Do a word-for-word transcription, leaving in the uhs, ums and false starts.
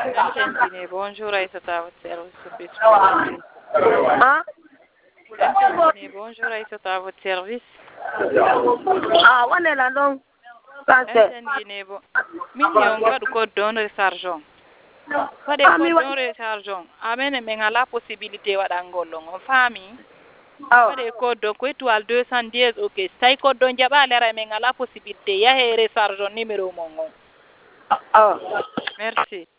Intendine, bonjour, Aïssata, votre service office. Hein? Intendine, bonjour, Aïssata, votre service. Ah, on est là donc. Intendine, bon. Million pas de code don rechargeant. Pas de code don rechargeant. Amen, mais la possibilité wadangolong. En famille. Pas de code donc étoile deux cent dix, ok. Stay code don jaba lera mais la possibilité. Ya rechargeant numéro mongon. Ah. Merci.